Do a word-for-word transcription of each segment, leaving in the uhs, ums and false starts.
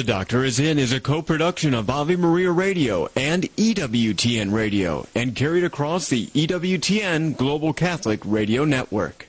The Doctor Is In is a co-production of Ave Maria Radio and E W T N Radio and carried across the E W T N Global Catholic Radio Network.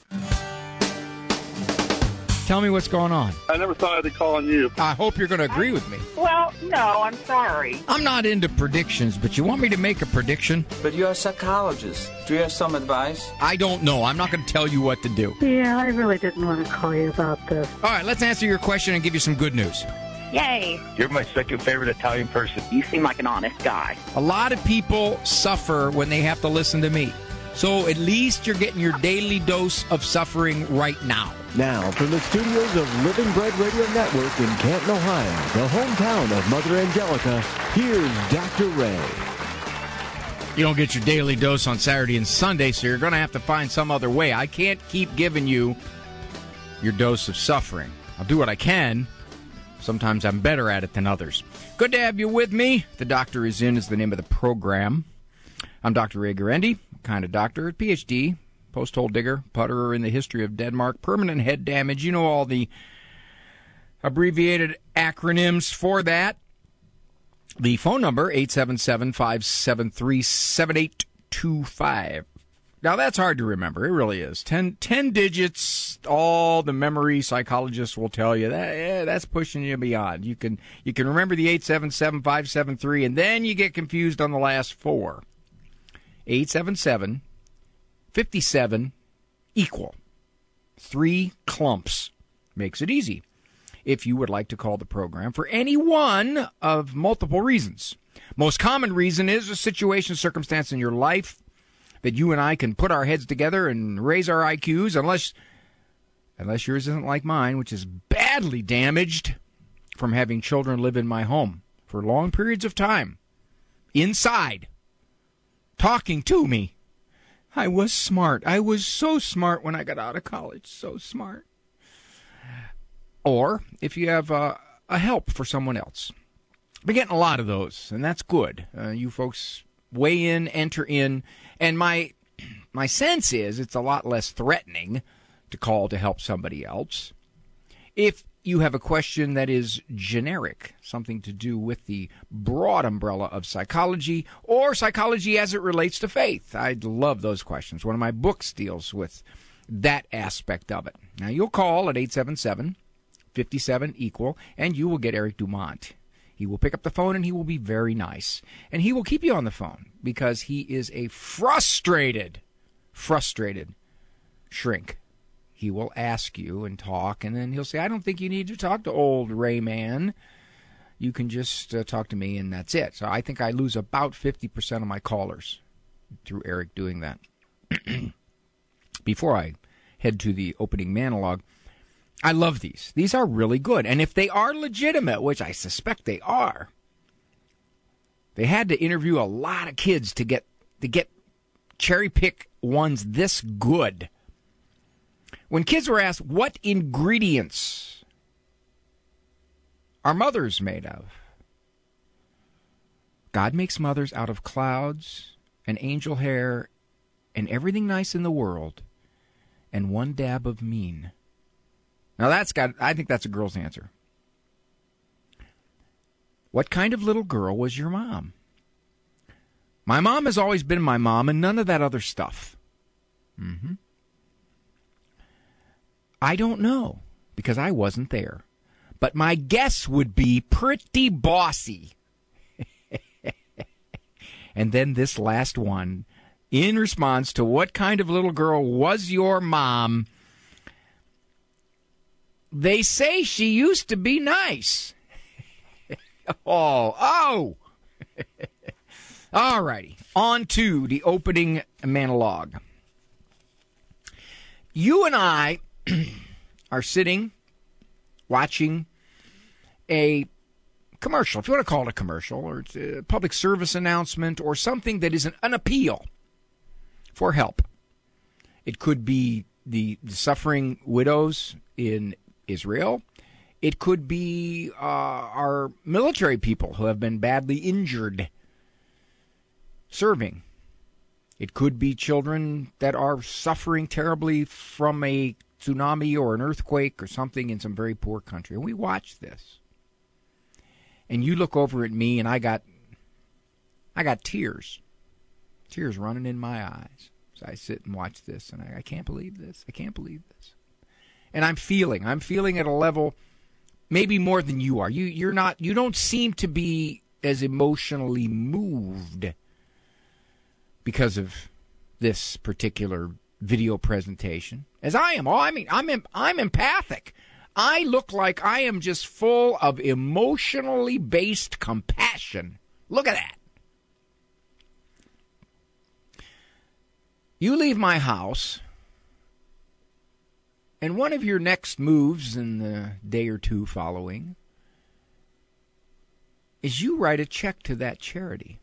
Tell me what's going on. I never thought I'd be calling you. I hope you're going to agree with me. Well, no, I'm sorry. I'm not into predictions, but you want me to make a prediction? But you're a psychologist. Do you have some advice? I don't know. I'm not going to tell you what to do. Yeah, I really didn't want to call you about this. All right, let's answer your question and give you some good news. Yay. You're my second favorite Italian person. You seem like an honest guy. A lot of people suffer when they have to listen to me. So at least you're getting your daily dose of suffering right now. Now, from the studios of Living Bread Radio Network in Canton, Ohio, the hometown of Mother Angelica, here's Doctor Ray. You don't get your daily dose on Saturday and Sunday, so you're going to have to find some other way. I can't keep giving you your dose of suffering. I'll do what I can. Sometimes I'm better at it than others. Good to have you with me. The Doctor Is In is the name of the program. I'm Doctor Ray Guarendi, kind of doctor, P H D, post-hole digger, putterer in the history of Denmark, permanent head damage. You know all the abbreviated acronyms for that. The phone number, eight seven seven, five seven three, seven eight two five. Now, that's hard to remember. It really is. Ten, ten digits, all the memory psychologists will tell you. That yeah, that's pushing you beyond. You can you can remember the eight seven seven, five seven three, and then you get confused on the last four. eight seven seven, five seven, equal. Three clumps. Makes it easy. If you would like to call the program for any one of multiple reasons. Most common reason is a situation, circumstance in your life that you and I can put our heads together and raise our I Qs, unless unless yours isn't like mine, which is badly damaged from having children live in my home for long periods of time. Inside. Talking to me. I was smart. I was so smart when I got out of college. So smart. Or if you have uh, a help for someone else. We're getting a lot of those, and that's good. Uh, you folks weigh in, enter in, and my my sense is it's a lot less threatening to call to help somebody else. If you have a question that is generic, something to do with the broad umbrella of psychology, or psychology as it relates to faith. I love those questions. One of my books deals with that aspect of it. Now, you'll call at eight seven seven, five seven, equal, and you will get Eric Dumont. He will pick up the phone, and he will be very nice. And he will keep you on the phone, because he is a frustrated, frustrated shrink. He will ask you and talk, and then he'll say, I don't think you need to talk to old Rayman. You can just uh, talk to me, and that's it. So I think I lose about fifty percent of my callers through Eric doing that. Before I head to the opening monologue, I love these. These are really good. And if they are legitimate, which I suspect they are, they had to interview a lot of kids to get to get cherry-pick ones this good. When kids were asked, what ingredients are mothers made of? God makes mothers out of clouds and angel hair and everything nice in the world and one dab of mean. Now that's got, I think that's a girl's answer. What kind of little girl was your mom? My mom has always been my mom and none of that other stuff. Mm-hmm. I don't know, because I wasn't there. But my guess would be pretty bossy. And then this last one, in response to what kind of little girl was your mom, they say she used to be nice. oh, oh! All righty, on to the opening monologue. You and I are sitting, watching a commercial, if you want to call it a commercial, or it's a public service announcement, or something that is an, an appeal for help. It could be the, the suffering widows in Israel. It could be uh, our military people who have been badly injured serving. It could be children that are suffering terribly from a tsunami or an earthquake or something in some very poor country. And we watch this. and you look over at me, and I got, I got tears, tears running in my eyes. So I sit and watch this, and I, I can't believe this. I can't believe this. And I'm feeling, I'm feeling at a level maybe more than you are. You, you're not, you don't seem to be as emotionally moved because of this particular video presentation as I am. Oh, I mean, I'm I'm empathic. I look like I am just full of emotionally based compassion. Look at that. You leave my house, and one of your next moves in the day or two following is you write a check to that charity.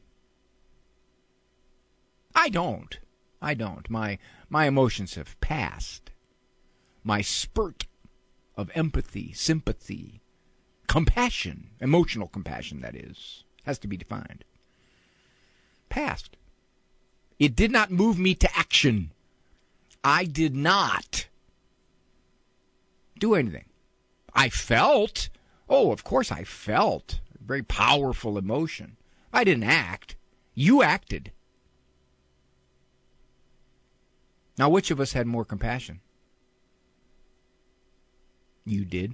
I don't. I don't. My my emotions have passed. My spurt of empathy, sympathy, compassion, emotional compassion, that is, has to be defined. Passed. It did not move me to action. I did not do anything. I felt. Oh, of course I felt. Very powerful emotion. I didn't act. You acted. Now, which of us had more compassion? You did.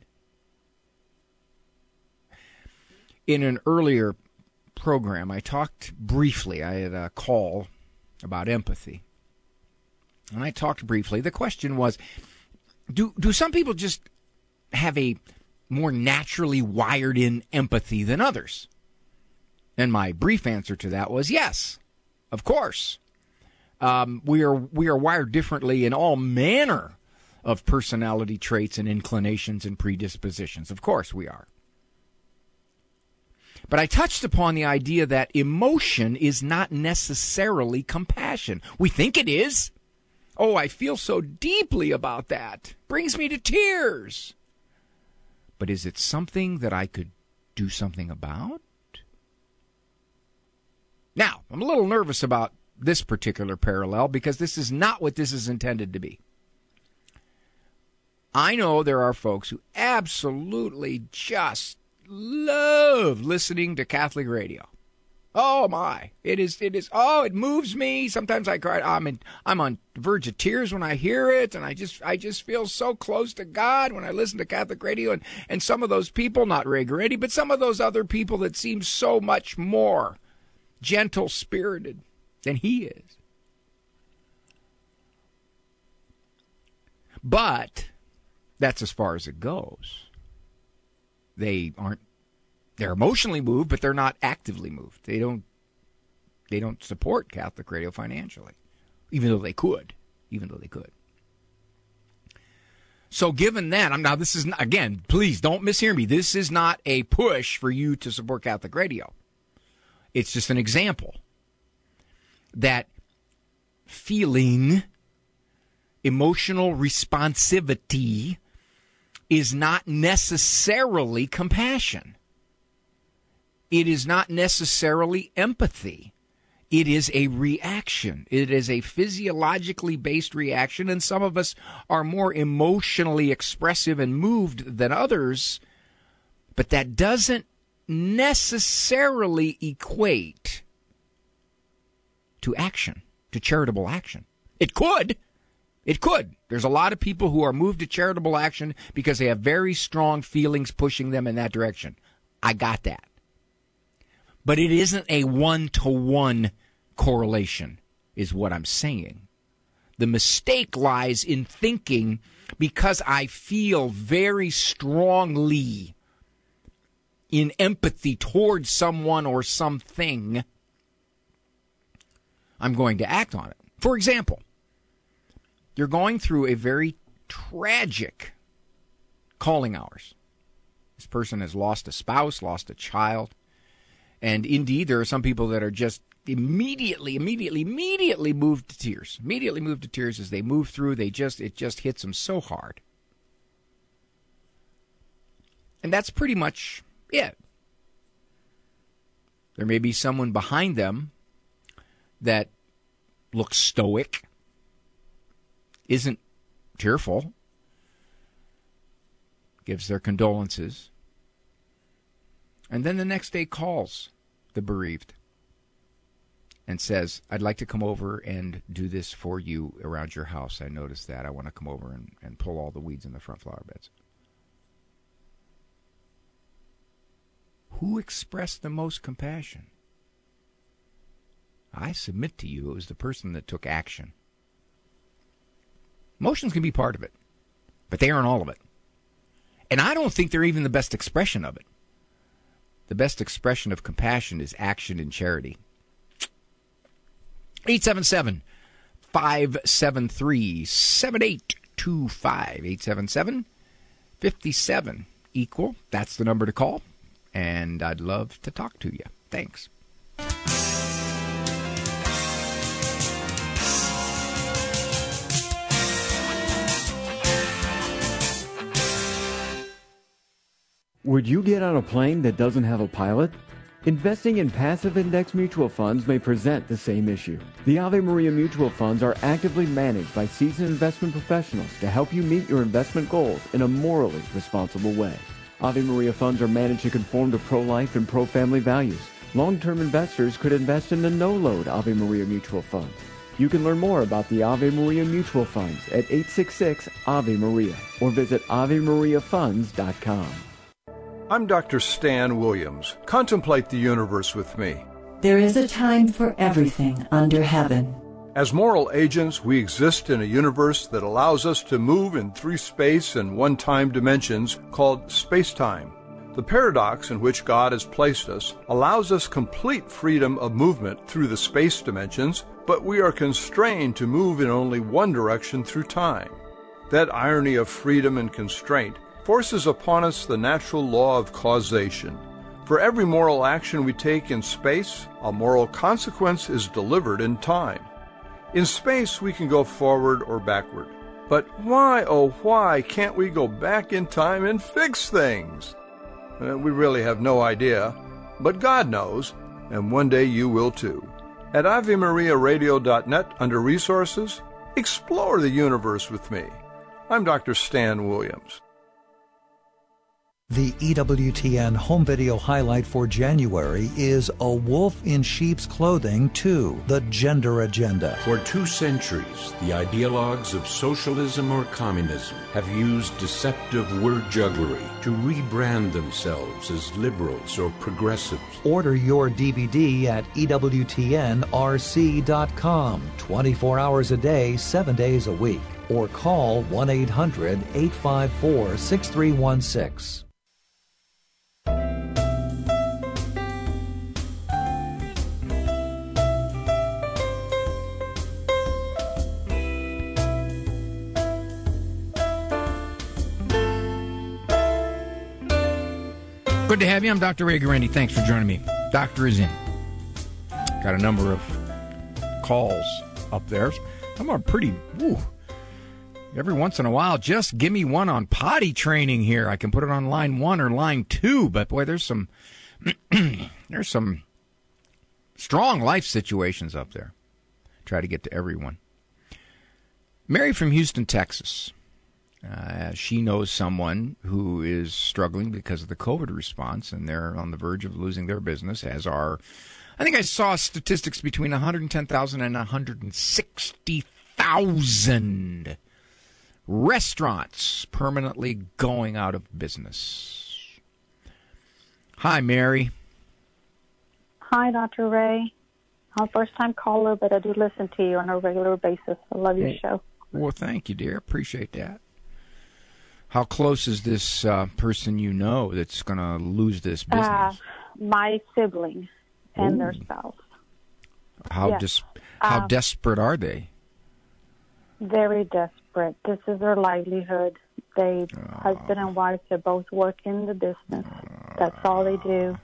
In an earlier program, I talked briefly. I had a call about empathy. And I talked briefly. The question was, do do some people just have a more naturally wired-in empathy than others? And my brief answer to that was yes, of course. Um, we are we are wired differently in all manner of personality traits and inclinations and predispositions. Of course we are. But I touched upon the idea that emotion is not necessarily compassion. We think it is. Oh, I feel so deeply about that. Brings me to tears. But is it something that I could do something about? Now, I'm a little nervous about this particular parallel because this is not what this is intended to be. I know there are folks who absolutely just love listening to Catholic radio. Oh my, it is, it is, oh, it moves me. Sometimes I cry. I'm in, I'm on the verge of tears when I hear it. And I just, I just feel so close to God when I listen to Catholic radio. And, and some of those people, not Ray Goretti, but some of those other people that seem so much more gentle-spirited than he is. But that's as far as it goes. They aren't, they're emotionally moved, but they're not actively moved. They don't, they don't support Catholic radio financially, even though they could, even though they could. So given that, I'm now, this is, not, again, please don't mishear me. This is not a push for you to support Catholic radio. It's just an example that feeling, emotional responsivity is not necessarily compassion. It is not necessarily empathy. It is a reaction. It is a physiologically based reaction, and some of us are more emotionally expressive and moved than others, but that doesn't necessarily equate to action, to charitable action. It could. It could. There's a lot of people who are moved to charitable action because they have very strong feelings pushing them in that direction. I got that. But it isn't a one-to-one correlation, is what I'm saying. The mistake lies in thinking because I feel very strongly in empathy towards someone or something, I'm going to act on it. For example, you're going through a very tragic calling hours. This person has lost a spouse, lost a child. And indeed, there are some people that are just immediately, immediately, immediately moved to tears. Immediately moved to tears as they move through. They just, it just hits them so hard. And that's pretty much it. There may be someone behind them that looks stoic, isn't tearful, gives their condolences, And then the next day calls the bereaved and says, I'd like to come over and do this for you around your house. I noticed that. I want to come over and, and pull all the weeds in the front flower beds. Who expressed the most compassion? I submit to you it was the person that took action. Emotions can be part of it, but they aren't all of it. And I don't think they're even the best expression of it. The best expression of compassion is action and charity. eight seven seven, five seven three, seven eight two five. eight seven seven, five seven, equal. That's the number to call. And I'd love to talk to you. Thanks. Would you get on a plane that doesn't have a pilot? Investing in passive index mutual funds may present the same issue. The Ave Maria mutual funds are actively managed by seasoned investment professionals to help you meet your investment goals in a morally responsible way. Ave Maria funds are managed to conform to pro-life and pro-family values. Long-term investors could invest in the no-load Ave Maria mutual funds. You can learn more about the Ave Maria mutual funds at eight six six, A V E Maria or visit ave maria funds dot com. I'm Doctor Stan Williams. Contemplate the universe with me. There is a time for everything under heaven. As moral agents, we exist in a universe that allows us to move in three space and one time dimensions called space-time. The paradox in which God has placed us allows us complete freedom of movement through the space dimensions, but we are constrained to move in only one direction through time. That irony of freedom and constraint forces upon us the natural law of causation. For every moral action we take in space, a moral consequence is delivered in time. In space, we can go forward or backward. But why, oh why, can't we go back in time and fix things? Uh, we really have no idea, but God knows, and one day you will too. At ave maria radio dot net, under Resources, explore the universe with me. I'm Doctor Stan Williams. The E W T N home video highlight for January is A Wolf in Sheep's Clothing two, The Gender Agenda. For two centuries, the ideologues of socialism or communism have used deceptive word jugglery to rebrand themselves as liberals or progressives. Order your D V D at E W T N R C dot com, twenty-four hours a day, seven days a week. Or call one eight hundred, eight five four, six three one six. Good to have you. I'm Doctor Ray Guarendi. Thanks for joining me. Doctor is in. Got a number of calls up there. Some are pretty, woo. Every once in a while, just give me one on potty training here. I can put it on line one or line two, but boy, there's some, there's some strong life situations up there. Try to get to everyone. Mary from Houston, Texas. Uh, she knows someone who is struggling because of the COVID response, and they're on the verge of losing their business, as are, I think I saw statistics between one hundred ten thousand and one hundred sixty thousand restaurants permanently going out of business. Hi, Mary. Hi, Doctor Ray. I'm a first-time caller, but I do listen to you on a regular basis. I love your hey. show. Well, thank you, dear. Appreciate that. How close is this uh, person you know that's going to lose this business? Uh, my sibling and Ooh. their spouse. How yes. dis- How um, desperate are they? Very desperate. This is their livelihood. They, uh, husband and wife, they both work in the business. Uh, That's all they do.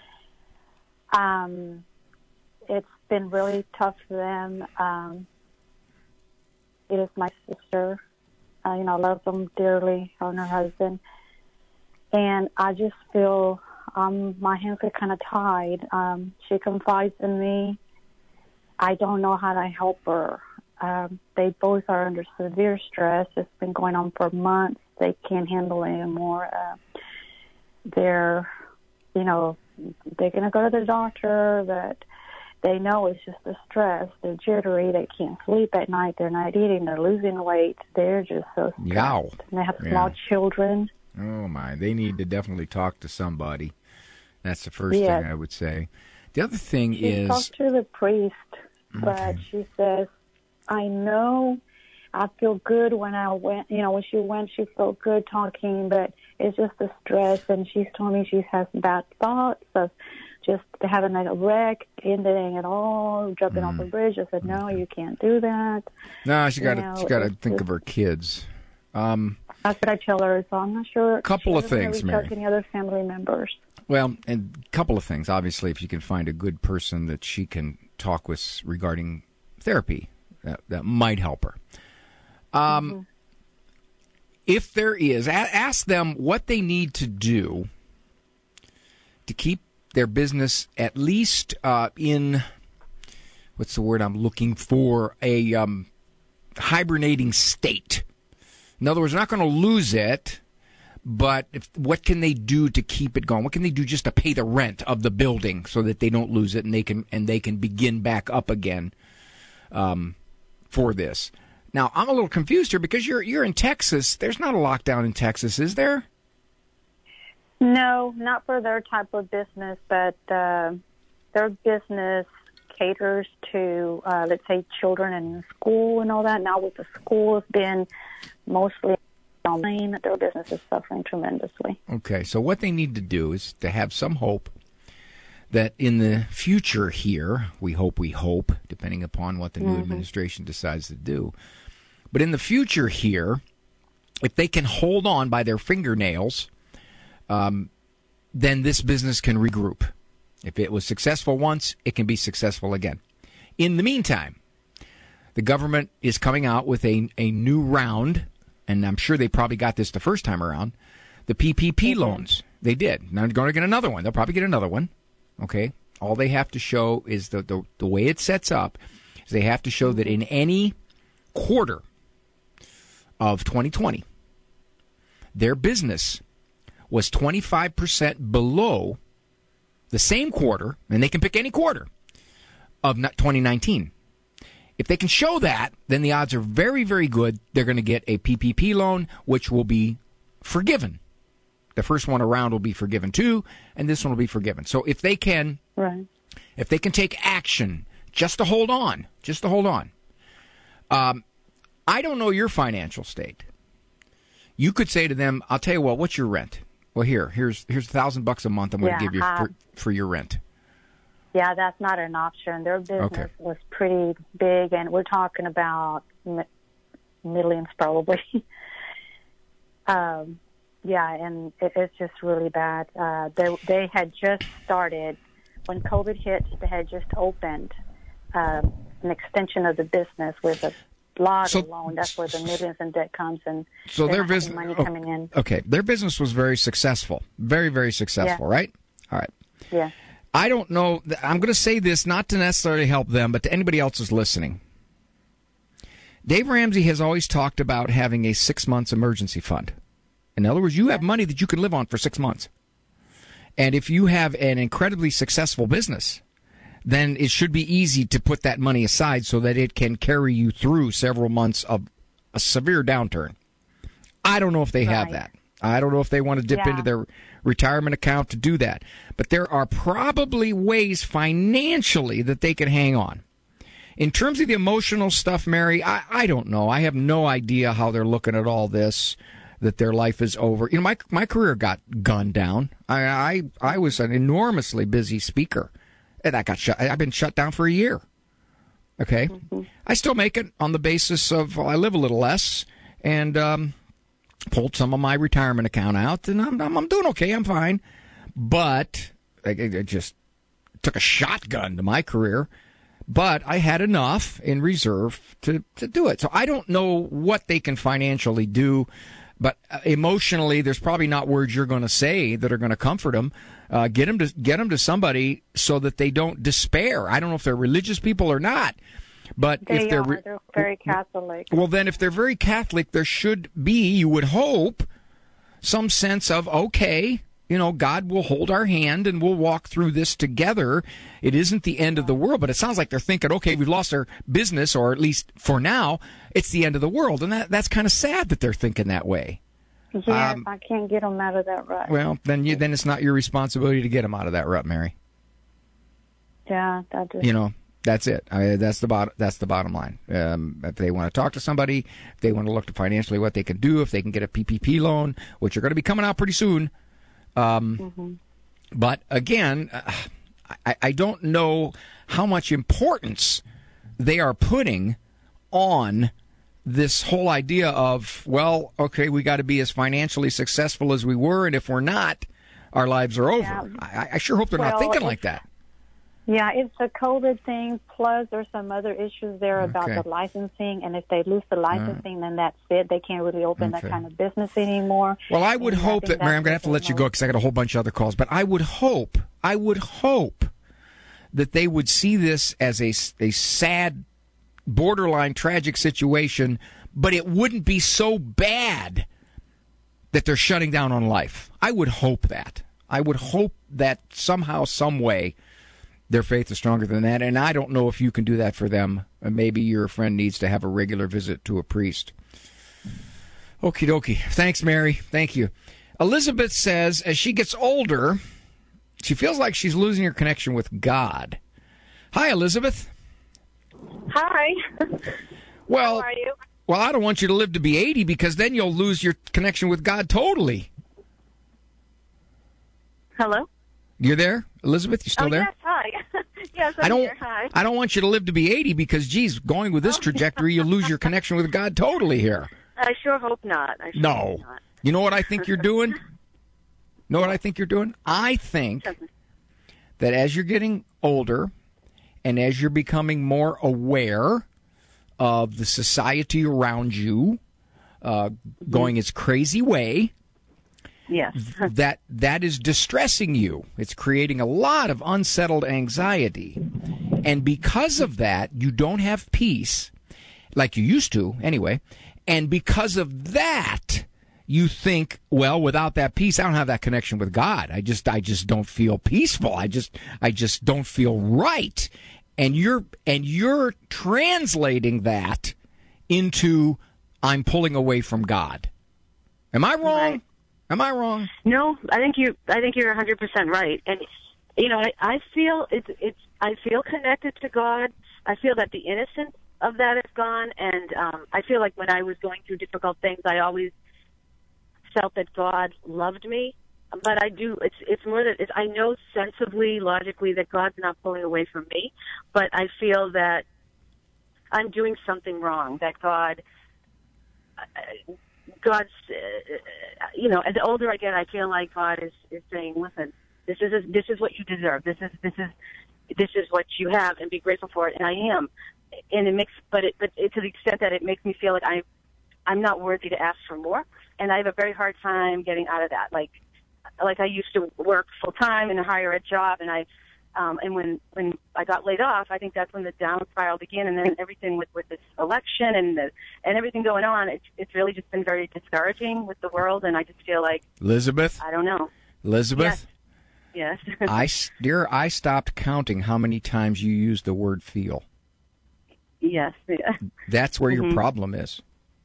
Um, it's been really tough for them. Um, it is my sister. Uh, you know, I love them dearly, her and her husband. And I just feel um, my hands are kind of tied. Um, she confides in me. I don't know how to help her. Um, they both are under severe stress. It's been going on for months. They can't handle it anymore. Uh, they're you know, they're going to go to the doctor, but they know it's just the stress. They're jittery. They can't sleep at night. They're not eating. They're losing weight. They're just so stressed. Yow. And they have small Yeah. children. Oh, my. They need to definitely talk to somebody. That's the first Yes. thing I would say. The other thing She is... talked to the priest, but Okay. she says, I know I feel good when I went, you know, when she went, she felt good talking, but it's just the stress. And she's told me she has bad thoughts of just having a wreck, ending it all, jumping Mm. off a bridge. I said, no, you can't do that. No, she got to You know, she got to it's think just- of her kids. Um, That's what I tell her, so I'm not sure. Couple she of doesn't things, reach out Mary. to any other family members. Well, and a couple of things. Obviously, if you can find a good person that she can talk with regarding therapy, that, that might help her. Um, Mm-hmm. If there is, a- ask them what they need to do to keep their business at least uh, in, what's the word I'm looking for, a um, hibernating state. In other words, they're not going to lose it, but if, what can they do to keep it going? What can they do just to pay the rent of the building so that they don't lose it and they can and they can begin back up again um, for this? Now, I'm a little confused here because you're you're in Texas. There's not a lockdown in Texas, is there? No, not for their type of business, but uh, their business caters to, uh, let's say, children in school and all that. Now with the schools being mostly online, their business is suffering tremendously. Okay, so what they need to do is to have some hope that in the future here, we hope, we hope, depending upon what the new Mhm. administration decides to do, but in the future here, if they can hold on by their fingernails, um, then this business can regroup. If it was successful once, it can be successful again. In the meantime, the government is coming out with a, a new round, and I'm sure they probably got this the first time around, the P P P loans. They did. Now they're going to get another one. They'll probably get another one. Okay? All they have to show is the, the, the way it sets up is they have to show that in any quarter of twenty twenty, their business was twenty-five percent below the same quarter, and they can pick any quarter, of twenty nineteen. If they can show that, then the odds are very, very good they're going to get a P P P loan, which will be forgiven. The first one around will be forgiven too, and this one will be forgiven. So if they can, right. if they can take action just to hold on, just to hold on. Um, I don't know your financial state. You could say to them, "I'll tell you what. What's your rent? Well, here, here's here's a thousand bucks a month. I'm going to Yeah, give you uh, for, for your rent." Yeah, that's not an option. Their business Okay. was pretty big, and we're talking about m- millions probably. um, yeah, and it, it's just really bad. Uh, they they had just started when COVID hit. They had just opened uh, an extension of the business with a lot So- of loan. That's where the millions in debt comes, and So they're their not having business, money coming in. okay, their business was very successful, very, very successful, Yeah. right? All right. Yeah. I don't know. I'm going to say this not to necessarily help them, but to anybody else who's listening. Dave Ramsey has always talked about having a six months emergency fund. In other words, you have money that you can live on for six months. And if you have an incredibly successful business, then it should be easy to put that money aside so that it can carry you through several months of a severe downturn. I don't know if they have Right. that. I don't know if they want to dip Yeah. into their retirement account to do that. But there are probably ways financially that they can hang on. In terms of the emotional stuff, Mary, I, I don't know. I have no idea how they're looking at all this, that their life is over. You know, my my career got gunned down. I I, I was an enormously busy speaker, and I got shut. I've been shut down for a year. Okay, Mm-hmm. I still make it on the basis of well, I live a little less, and um, pulled some of my retirement account out, and I'm I'm, I'm doing okay. I'm fine, but I, I just took a shotgun to my career. But I had enough in reserve to, to do it. So I don't know what they can financially do, but emotionally, there's probably not words you're going to say that are going to comfort them. Uh, get them to get them to somebody so that they don't despair. I don't know if they're religious people or not, but They if they're are. They're very Catholic. well, then if they're very Catholic, there should be, you would hope, some sense of okay, you know, God will hold our hand and we'll walk through this together. It isn't the end of the world, but it sounds like they're thinking, okay, we've lost our business, or at least for now, it's the end of the world. And that that's kind of sad that they're thinking that way. Yeah, Um, I can't get them out of that rut. Well, then you, then it's not your responsibility to get them out of that rut, Mary. Yeah, that is. You know, that's it. I mean, that's the bottom. That's the bottom line. Um, if they want to talk to somebody, if they want to look to financially what they can do, if they can get a P P P loan, which are going to be coming out pretty soon. Um, mm-hmm. But again, uh, I, I don't know how much importance they are putting on this whole idea of, well, okay, we got to be as financially successful as we were, and if we're not, our lives are over. Yeah. I, I sure hope they're well, not thinking like that. Yeah, it's a COVID thing, plus there's some other issues there about Okay. the licensing, and if they lose the licensing, then that's it. They can't really open Okay. that kind of business anymore. Well, I would And hope think that, Mary, I'm going to have that's to what let they you go want. because I got a whole bunch of other calls, but I would hope, I would hope that they would see this as a, a sad, borderline tragic situation, but it wouldn't be so bad that they're shutting down on life. I would hope that. I would hope that somehow, some way, their faith is stronger than that, and I don't know if you can do that for them. Maybe your friend needs to have a regular visit to a priest. Okie dokie. Thanks, Mary. Thank you. Elizabeth says as she gets older, she feels like she's losing her connection with God. Hi, Elizabeth. Hi. Well, How are you? Well, I don't want you to live to be eighty because then you'll lose your connection with God totally. Hello? You're there, Elizabeth? You still oh, there? Yes, hi. yes, I'm I don't. here. Hi. I don't want you to live to be eighty because, geez, going with this trajectory, you'll lose your connection with God totally here. I sure hope not. I sure No. hope not. You know what I think you're doing? Know what I think you're doing? I think that as you're getting older and as you're becoming more aware of the society around you uh, going its crazy way, Yes. that that is distressing you. It's creating a lot of unsettled anxiety. And because of that, you don't have peace like you used to anyway. And because of that, you think, well, without that peace, I don't have that connection with God. I just I just don't feel peaceful. I just I just don't feel right. And you're and you're translating that into I'm pulling away from God. Am I wrong? Right. Am I wrong? No, I think you. I think you're one hundred percent right. And you know, I, I feel it's it's. I feel connected to God. I feel that the innocence of that is gone, and um, I feel like when I was going through difficult things, I always felt that God loved me. But I do. It's it's more that it's, I know sensibly, logically that God's not pulling away from me. But I feel that I'm doing something wrong. That God. Uh, God's, uh, you know, as older I get, I feel like God is, is saying, "Listen, this is this is what you deserve. This is this is this is what you have, and be grateful for it." And I am, and it makes, but it, but it, to the extent that it makes me feel like I, I'm not worthy to ask for more, and I have a very hard time getting out of that. Like, like I used to work full time in a higher ed job, and I. Um, and when, when I got laid off, I think that's when the down spiral began. And then everything with, with this election and the, and everything going on, it's, it's really just been very discouraging with the world. And I just feel like, Elizabeth? I don't know. Elizabeth? Yes. yes. I, dear, I stopped counting how many times you used the word feel. Yes. Yeah. That's where mm-hmm. your problem is.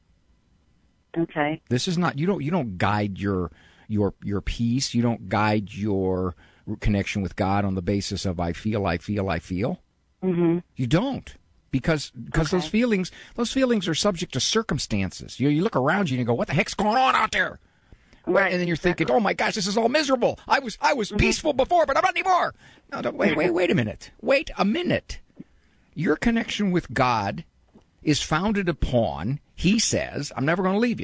Okay. This is not, you don't, you don't guide your, your, your peace. You don't guide your connection with God on the basis of I feel, I feel, I feel. Mm-hmm. You don't, because because okay. those feelings those feelings are subject to circumstances. You you look around you and you go, what the heck's going on out there? Right. And then you're thinking, oh my gosh, this is all miserable. I was I was mm-hmm. peaceful before, but I'm not anymore. No, don't, wait, wait, wait a minute. Wait a minute. Your connection with God is founded upon, He says, I'm never going to leave you.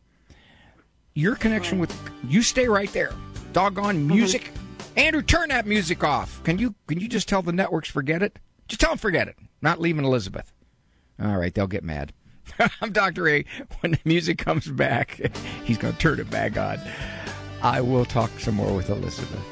Your connection with, you stay right there. Doggone music. Mm-hmm. Andrew, turn that music off. Can you can you just tell the networks forget it? Just tell them forget it. Not leaving Elizabeth. All right, they'll get mad. I'm Doctor A. When the music comes back, he's going to turn it back on. I will talk some more with Elizabeth.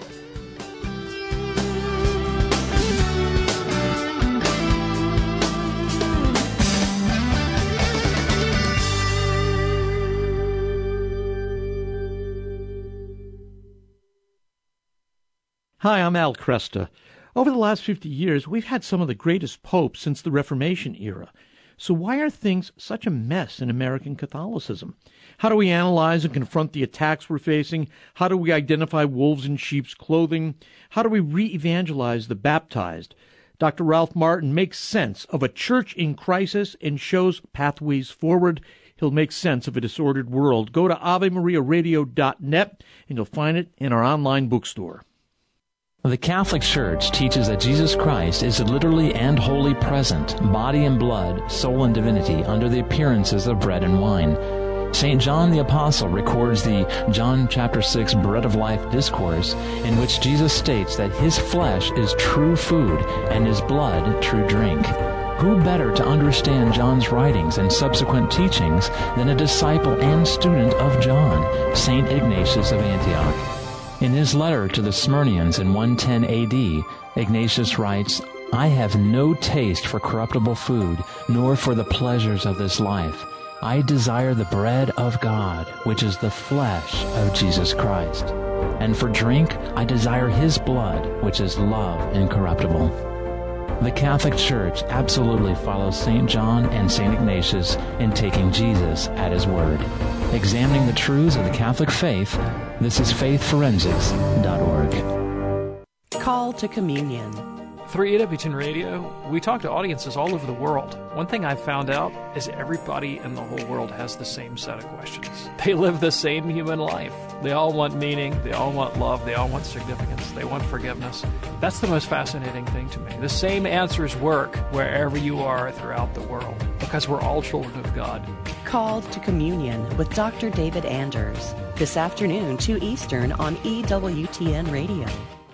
Hi, I'm Al Cresta. Over the last fifty years, we've had some of the greatest popes since the Reformation era. So why are things such a mess in American Catholicism? How do we analyze and confront the attacks we're facing? How do we identify wolves in sheep's clothing? How do we re-evangelize the baptized? Doctor Ralph Martin makes sense of a church in crisis and shows pathways forward. He'll make sense of a disordered world. Go to ave maria radio dot net and you'll find it in our online bookstore. The Catholic Church teaches that Jesus Christ is literally and wholly present, body and blood, soul and divinity, under the appearances of bread and wine. Saint John the Apostle records the John chapter six Bread of Life discourse, in which Jesus states that his flesh is true food and his blood true drink. Who better to understand John's writings and subsequent teachings than a disciple and student of John, Saint Ignatius of Antioch? In his letter to the Smyrnians in one ten A D, Ignatius writes, I have no taste for corruptible food, nor for the pleasures of this life. I desire the bread of God, which is the flesh of Jesus Christ. And for drink, I desire his blood, which is love incorruptible. The Catholic Church absolutely follows Saint John and Saint Ignatius in taking Jesus at his word. Examining the truths of the Catholic faith, this is faith forensics dot org. Call to communion. Through E W T N Radio, we talk to audiences all over the world. One thing I've found out is everybody in the whole world has the same set of questions. They live the same human life. They all want meaning, they all want love, they all want significance, they want forgiveness. That's the most fascinating thing to me. The same answers work wherever you are throughout the world, because we're all children of God. Called to Communion with Doctor David Anders, this afternoon, two Eastern on E W T N Radio.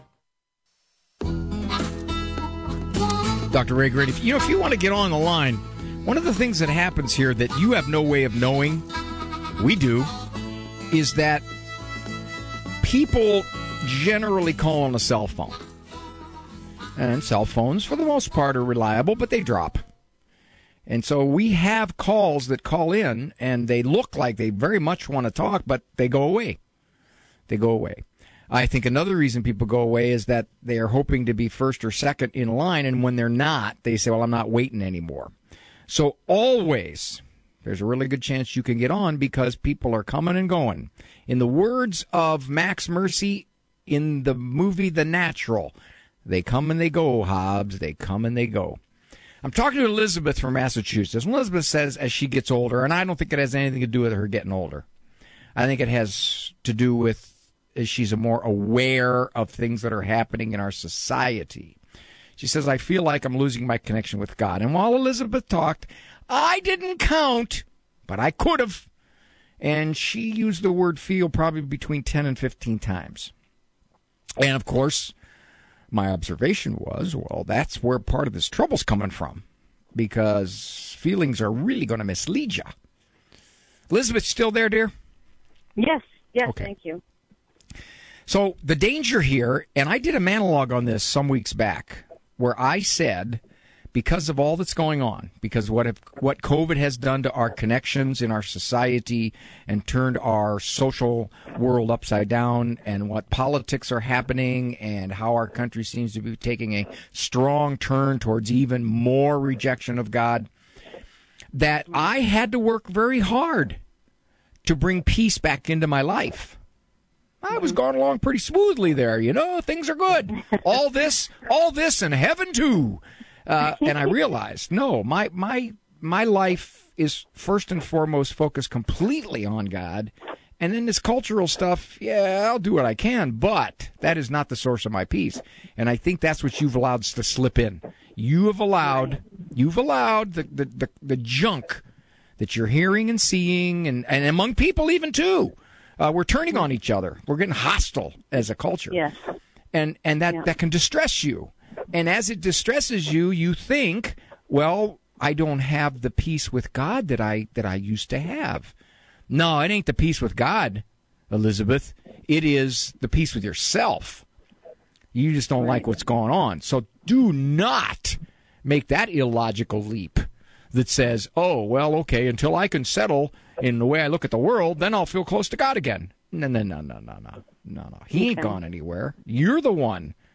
Doctor Ray Grady, you know, if you want to get on the line, one of the things that happens here that you have no way of knowing, we do, is that people generally call on a cell phone. And cell phones, for the most part, are reliable, but they drop. And so we have calls that call in, and they look like they very much want to talk, but they go away. They go away. I think another reason people go away is that they are hoping to be first or second in line, and when they're not, they say, well, I'm not waiting anymore. So always, there's a really good chance you can get on because people are coming and going. In the words of Max Mercy in the movie The Natural, they come and they go, Hobbs, they come and they go. I'm talking to Elizabeth from Massachusetts. Elizabeth says as she gets older, and I don't think it has anything to do with her getting older. I think it has to do with she's more aware of things that are happening in our society. She says, I feel like I'm losing my connection with God. And while Elizabeth talked, I didn't count, but I could have. And she used the word feel probably between ten and fifteen times. And, of course, my observation was, well, that's where part of this trouble's coming from, because feelings are really going to mislead you. Elizabeth, still there, dear? Yes, yes, okay. Thank you. So the danger here, and I did a monologue on this some weeks back, where I said, because of all that's going on, because what if, what COVID has done to our connections in our society and turned our social world upside down, and what politics are happening, and how our country seems to be taking a strong turn towards even more rejection of God, that I had to work very hard to bring peace back into my life. I was going along pretty smoothly there, you know, things are good. All this, all this in heaven too. Uh, and I realized, no, my, my, my life is first and foremost focused completely on God. And then this cultural stuff, yeah, I'll do what I can, but that is not the source of my peace. And I think that's what you've allowed to slip in. You have allowed, you've allowed the, the, the, the junk that you're hearing and seeing, and, and among people even too. Uh, we're turning on each other. We're getting hostile as a culture. Yes. And and that, yeah. that can distress you. And as it distresses you, you think, well, I don't have the peace with God that I that I used to have. No, it ain't the peace with God, Elizabeth. It is the peace with yourself. You just don't right. like what's going on. So do not make that illogical leap that says, oh, well, okay, until I can settle in the way I look at the world, then I'll feel close to God again. No, no, no, no, no, no, no, no. He ain't okay. gone anywhere. You're the one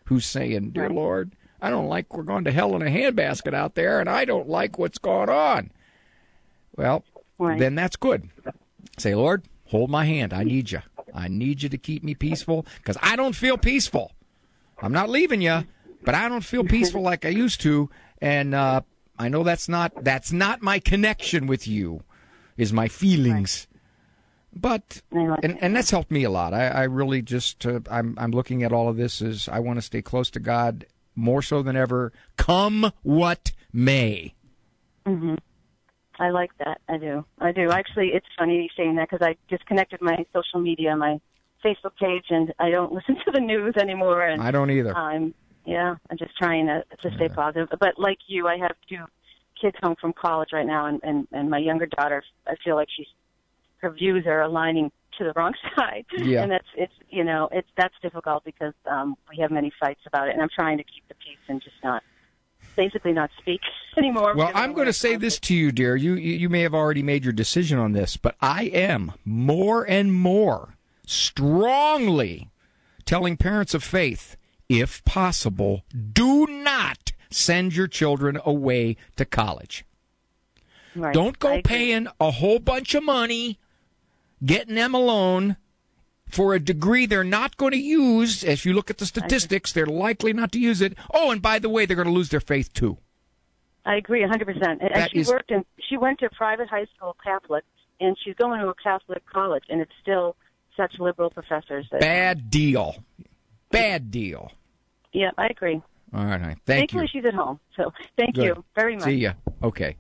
who's saying, "Dear Lord, I don't like we're going to hell in a handbasket out there, and I don't like what's going on." Well, right. Then that's good. Say, "Lord, hold my hand. I need you. I need you to keep me peaceful because I don't feel peaceful. I'm not leaving you, but I don't feel peaceful like I used to, and uh, I know that's not that's not my connection with you, is my feelings." But and, and that's helped me a lot. I, I really just uh, I'm I'm looking at all of this as I want to stay close to God more so than ever, come what may. Mm-hmm. I like that. I do. I do. Actually, it's funny you saying that because I disconnected my social media, my Facebook page, and I don't listen to the news anymore. And I don't either. I'm yeah. I'm just trying to to stay yeah. positive. But like you, I have two kids home from college right now, and and and my younger daughter, I feel like she's her views are aligning to the wrong side. Yeah. And that's, it's, you know, it's, that's difficult because um, we have many fights about it, and I'm trying to keep the peace and just not, basically not speak anymore. Well, I'm going to say this to you, dear. You, you may have already made your decision on this, but I am more and more strongly telling parents of faith, if possible, do not send your children away to college. Right. Don't go paying a whole bunch of money, getting them a loan for a degree they're not going to use. If you look at the statistics, they're likely not to use it. Oh, and by the way, they're going to lose their faith too. I agree one hundred percent. And That she is- worked in, she went to a private high school Catholic, and she's going to a Catholic college, and it's still such liberal professors. That, Bad deal. Bad deal. Yeah, I agree. All right. Thank Thankfully, you. she's at home. So thank Good. you very much. See ya. Okay.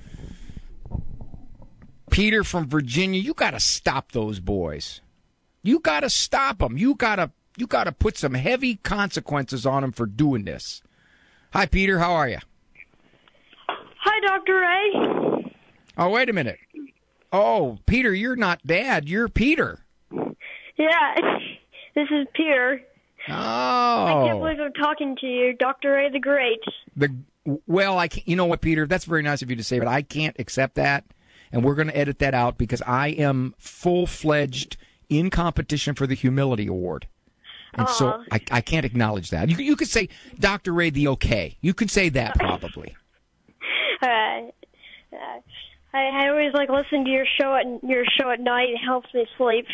Peter from Virginia, you got to stop those boys. You got to stop them. You got to you got to put some heavy consequences on them for doing this. Hi, Peter. How are you? Hi, Doctor Ray. Oh, wait a minute. Oh, Peter, you're not Dad. You're Peter. Yeah, this is Peter. Oh. I can't believe I'm talking to you, Doctor Ray the Great. The well, I can't, you know what, Peter? That's very nice of you to say, but I can't accept that, and we're going to edit that out because I am full-fledged in competition for the Humility Award. And Aw. so I, I can't acknowledge that. You, you could say Doctor Ray the okay. You could say that probably. Uh, uh, I, I always like listening to your show at your show at night. It helps me sleep.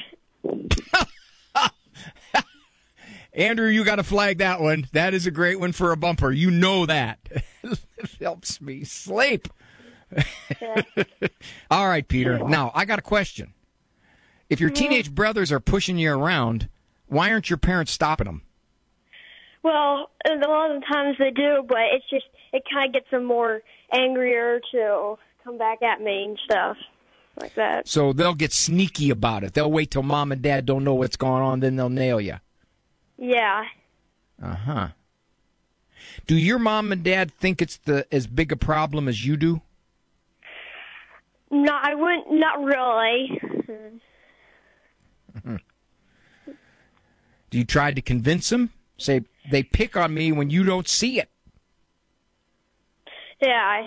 Andrew, you got to flag that one. That is a great one for a bumper. You know that. It helps me sleep. Yeah. All right, Peter. Now, I got a question. If your Mhm. teenage brothers are pushing you around, why aren't your parents stopping them? Well, a lot of the times they do, but it's just it kind of gets them more angrier to come back at me and stuff like that. So they'll get sneaky about it. They'll wait till mom and dad don't know what's going on, then they'll nail you. Yeah. Uh-huh. Do your mom and dad think it's the as big a problem as you do? No, I wouldn't. Not really. Mhm. Do you try to convince them? Say, they pick on me when you don't see it. Yeah.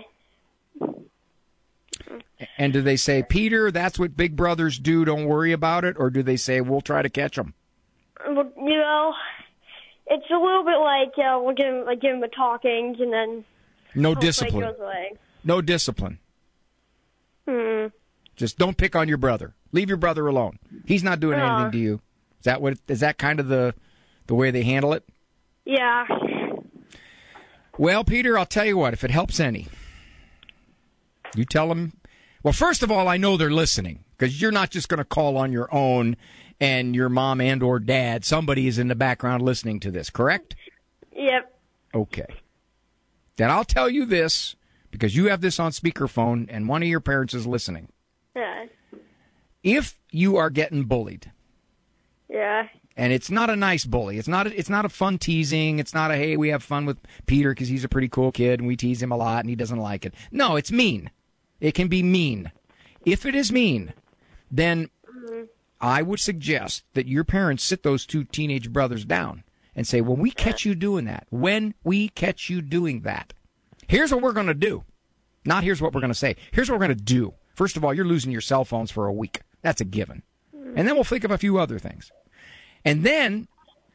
And do they say, Peter, that's what big brothers do, don't worry about it? Or do they say, we'll try to catch them? Well, you know, it's a little bit like uh, we'll give him, like, give him a talking, and then No hopefully it discipline. goes away. No discipline. Hmm. Just don't pick on your brother. Leave your brother alone. He's not doing Uh. anything to you. Is that what? Is that kind of the the way they handle it? Yeah. Well, Peter, I'll tell you what. If it helps any, you tell them. Well, first of all, I know they're listening because you're not just going to call on your own and your mom and or dad. Somebody is in the background listening to this, correct? Yep. Okay. Then I'll tell you this because you have this on speakerphone and one of your parents is listening. Yeah. If you are getting bullied, Yeah. and it's not a nice bully, it's not a, it's not a fun teasing, it's not a, hey, we have fun with Peter because he's a pretty cool kid and we tease him a lot and he doesn't like it. No, it's mean. It can be mean. If it is mean, then Mhm. I would suggest that your parents sit those two teenage brothers down and say, when we catch you doing that, when we catch you doing that, here's what we're going to do. Not here's what we're going to say. Here's what we're going to do. First of all, you're losing your cell phones for a week. That's a given. And then we'll think of a few other things. And then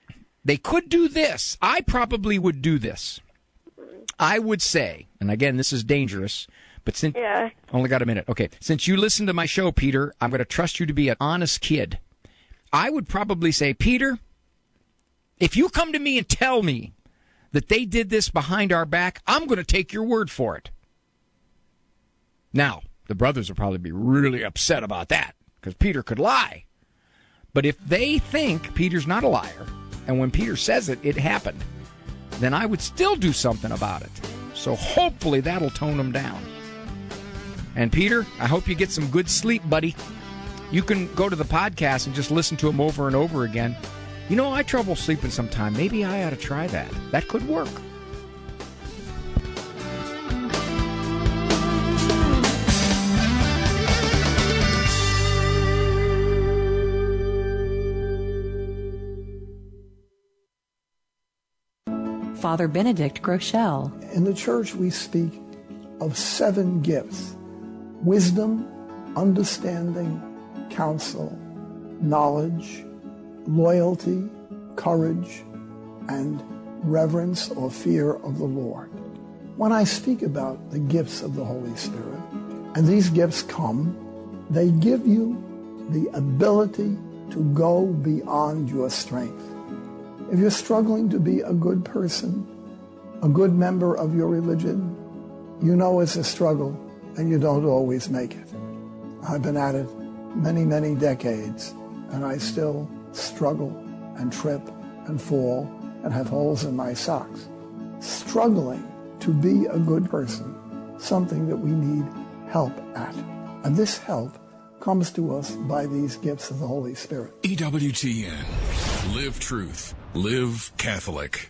they could do this. I probably would do this. I would say, and again, this is dangerous, but since yeah. only got a minute. Okay, since you listen to my show, Peter, I'm going to trust you to be an honest kid. I would probably say, Peter, if you come to me and tell me that they did this behind our back, I'm going to take your word for it. Now, the brothers will probably be really upset about that because Peter could lie. But if they think Peter's not a liar, and when Peter says it, it happened, then I would still do something about it. So hopefully that'll tone them down. And Peter, I hope you get some good sleep, buddy. You can go to the podcast and just listen to them over and over again. You know, I have trouble sleeping sometime. Maybe I ought to try that. That could work. Father Benedict Groeschel. In the church, we speak of seven gifts: wisdom, understanding, counsel, knowledge, loyalty, courage, and reverence or fear of the Lord. When I speak about the gifts of the Holy Spirit, and these gifts come, they give you the ability to go beyond your strength. If you're struggling to be a good person, a good member of your religion, you know it's a struggle and you don't always make it. I've been at it many, many decades, and I still struggle and trip and fall and have holes in my socks. Struggling to be a good person, something that we need help at. And this help comes to us by these gifts of the Holy Spirit. E W T N. Live truth. Live Catholic.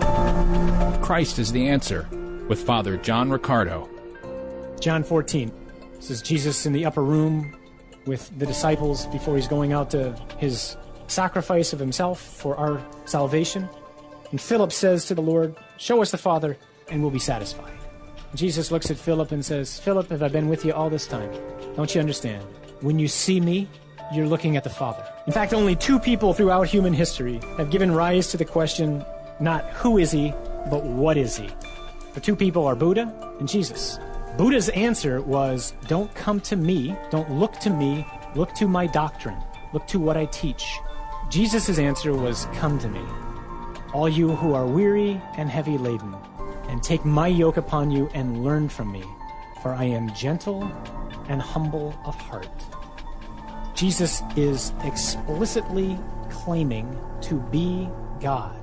Christ is the answer, with Father John Riccardo. John fourteen. This is Jesus in the upper room with the disciples before he's going out to his sacrifice of himself for our salvation. And Philip says to the Lord, "Show us the Father, and we'll be satisfied." And Jesus looks at Philip and says, "Philip, have I been with you all this time? Don't you understand? When you see me, you're looking at the Father." In fact, only two people throughout human history have given rise to the question, not who is he, but what is he? The two people are Buddha and Jesus. Buddha's answer was, don't come to me, don't look to me, look to my doctrine, look to what I teach. Jesus' answer was, come to me, all you who are weary and heavy laden, and take my yoke upon you and learn from me, for I am gentle and humble of heart. Jesus is explicitly claiming to be God.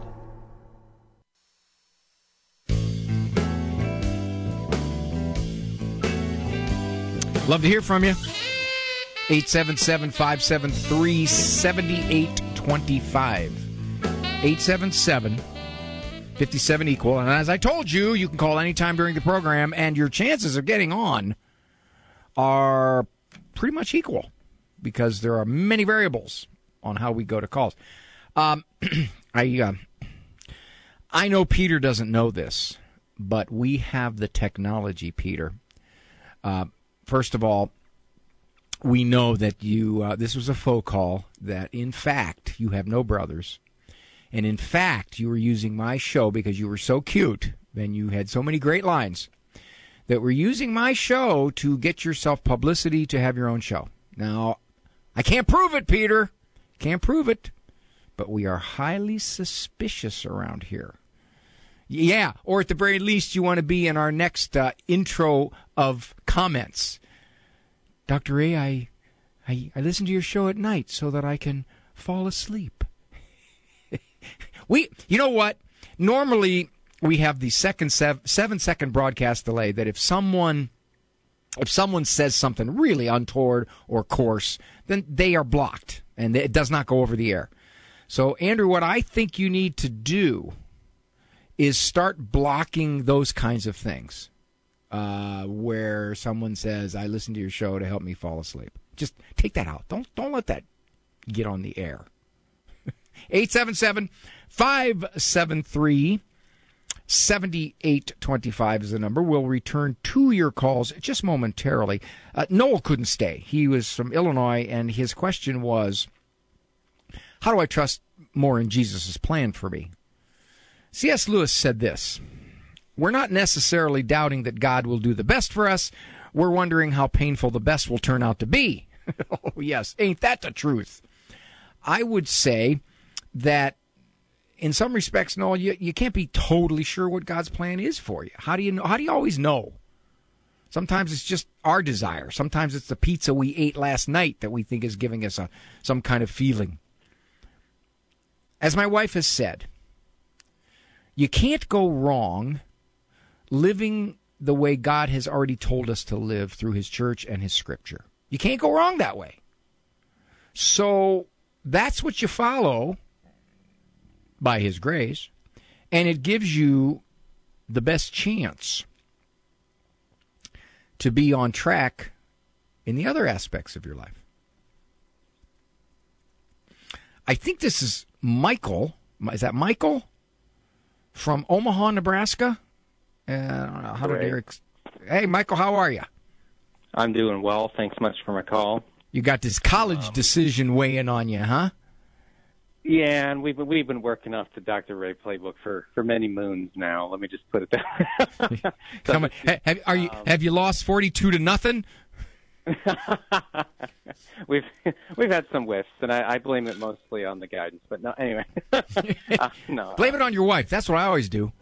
Love to hear from you. eight seven seven, five seven three, seven eight two five. eight seven seven, five seven, equal. And as I told you, you can call anytime during the program, and your chances of getting on are pretty much equal because there are many variables on how we go to calls. Um, I, uh, I know Peter doesn't know this, but we have the technology, Peter. Uh, First of all, we know that you, uh, this was a faux call, that in fact you have no brothers. And in fact, you were using my show because you were so cute and you had so many great lines that we're using my show to get yourself publicity to have your own show. Now, I can't prove it, Peter. Can't prove it. But we are highly suspicious around here. Yeah, or at the very least, you want to be in our next uh, intro of comments. Doctor A, I, I, I listen to your show at night so that I can fall asleep. we, you know what? Normally, we have the second sev- seven-second broadcast delay that if someone, if someone says something really untoward or coarse, then they are blocked, and it does not go over the air. So, Andrew, what I think you need to do is start blocking those kinds of things uh, where someone says, I listen to your show to help me fall asleep. Just take that out. Don't don't let that get on the air. eight seven seven, five seven three, seven eight two five is the number. We'll return to your calls just momentarily. Uh, Noel couldn't stay. He was from Illinois, and his question was, how do I trust more in Jesus' plan for me. C S. Lewis said this: we're not necessarily doubting that God will do the best for us. We're wondering how painful the best will turn out to be. Oh, yes. Ain't that the truth? I would say that in some respects, no, you, you can't be totally sure what God's plan is for you. How do you know? How do you always know? Sometimes it's just our desire. Sometimes it's the pizza we ate last night that we think is giving us a, some kind of feeling. As my wife has said, you can't go wrong living the way God has already told us to live through his church and his scripture. You can't go wrong that way. So that's what you follow by his grace, and it gives you the best chance to be on track in the other aspects of your life. I think this is Michael. Is that Michael from Omaha, Nebraska? Uh, I don't know. How did Eric... Hey, Michael, how are you? I'm doing well. Thanks much for my call. You got this college um, decision weighing on you, huh? Yeah, and we've been, we've been working off the Doctor Ray playbook for, for many moons now. Let me just put it that way. Come on. Have, are you, um, have you lost forty-two to nothing? we've we've had some whiffs, and I, I blame it mostly on the guidance. But no, anyway. uh, no, blame it on your wife. That's what I always do.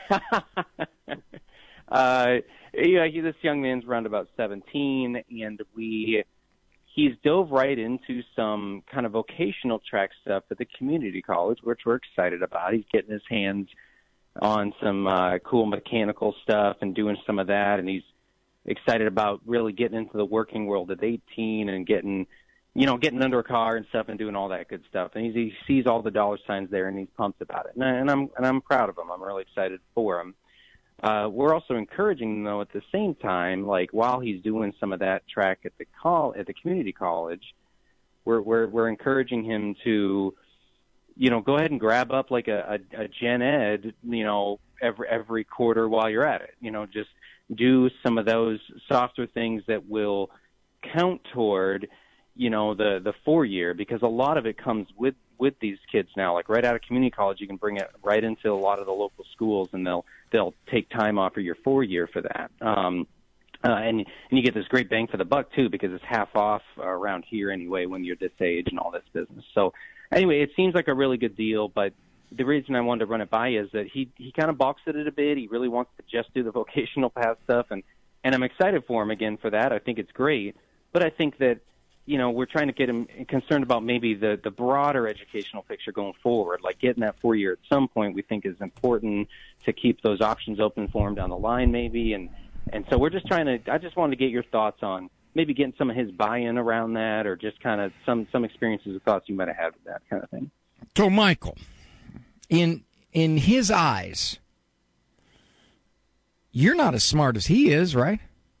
uh, yeah, he, this young man's around about seventeen, and we he's dove right into some kind of vocational track stuff at the community college, which we're excited about. He's getting his hands on some uh, cool mechanical stuff and doing some of that, and he's excited about really getting into the working world at eighteen and getting, you know, getting under a car and stuff and doing all that good stuff. And he's, he sees all the dollar signs there, and he's pumped about it. And, I, and I'm and I'm proud of him. I'm really excited for him. Uh, we're also encouraging him, though, at the same time, like while he's doing some of that track at the col- at the community college, we're we're we're encouraging him to, you know, go ahead and grab up like a, a, a gen ed, you know, every every quarter while you're at it. You know, just do some of those softer things that will count toward, you know, the the four year, because a lot of it comes with with these kids now. Like right out of community college, you can bring it right into a lot of the local schools, and they'll they'll take time off of your four year for that. Um, uh, and and you get this great bang for the buck too, because it's half off around here anyway when you're this age and all this business. So anyway, it seems like a really good deal, but the reason I wanted to run it by you is that he he kind of balks at it a bit. He really wants to just do the vocational path stuff, and and I'm excited for him again for that. I think it's great, but I think that, you know, we're trying to get him concerned about maybe the the broader educational picture going forward, like getting that four year at some point. We think is important to keep those options open for him down the line, maybe, and and so we're just trying to. I just wanted to get your thoughts on maybe getting some of his buy-in around that, or just kind of some some experiences or thoughts you might have had with that kind of thing. So, Michael, in in his eyes, you're not as smart as he is, right?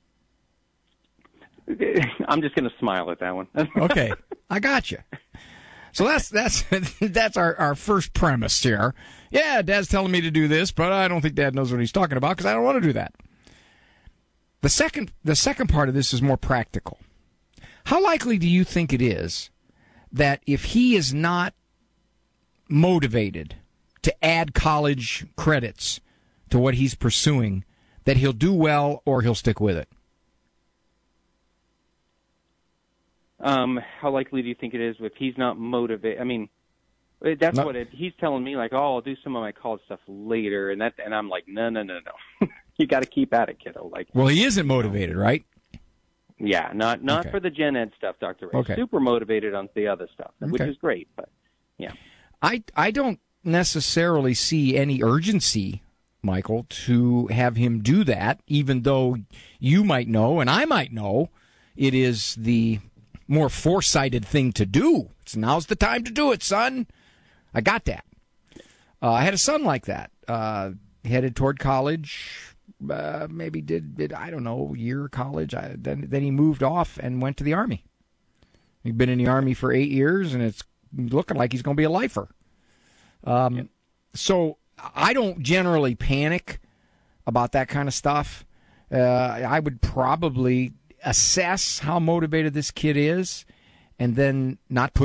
I'm just going to smile at that one. Okay, I got you. So that's that's that's our, our first premise here. Yeah, Dad's telling me to do this, but I don't think Dad knows what he's talking about because I don't want to do that. The second the second part of this is more practical. How likely do you think it is that if he is not motivated to add college credits to what he's pursuing, that he'll do well or he'll stick with it? Um, how likely do you think it is if he's not motivated? I mean, that's no. what it, he's telling me, like, oh, I'll do some of my college stuff later, and that, and I'm like, no, no, no, no. You got to keep at it, kiddo. Like, well, he isn't motivated, right? Yeah, not not okay. for the gen ed stuff, Doctor Ray. Okay. Super motivated on the other stuff, okay. which is great, but yeah. I I don't necessarily see any urgency, Michael, to have him do that, even though you might know and I might know it is the more foresighted thing to do. It's now's the time to do it, son. I got that. Uh, I had a son like that, uh, headed toward college, uh, maybe did, did, I don't know, year of college. I, then, then he moved off and went to the Army. He'd been in the Army for eight years, and it's looking like he's going to be a lifer. Um, yeah. So I don't generally panic about that kind of stuff. Uh, I would probably assess how motivated this kid is and then not push it.